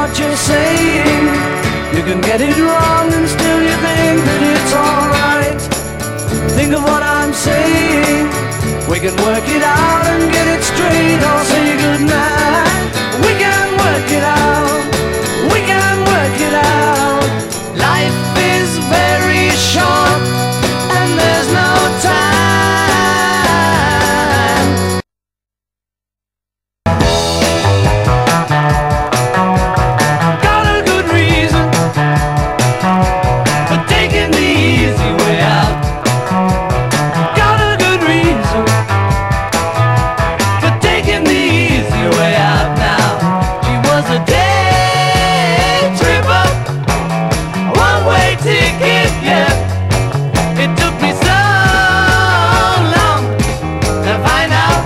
what you're saying. You can get it wrong and still you think that it's alright. Think of what I'm saying. We can work it out and get it straight. I'll say goodnight.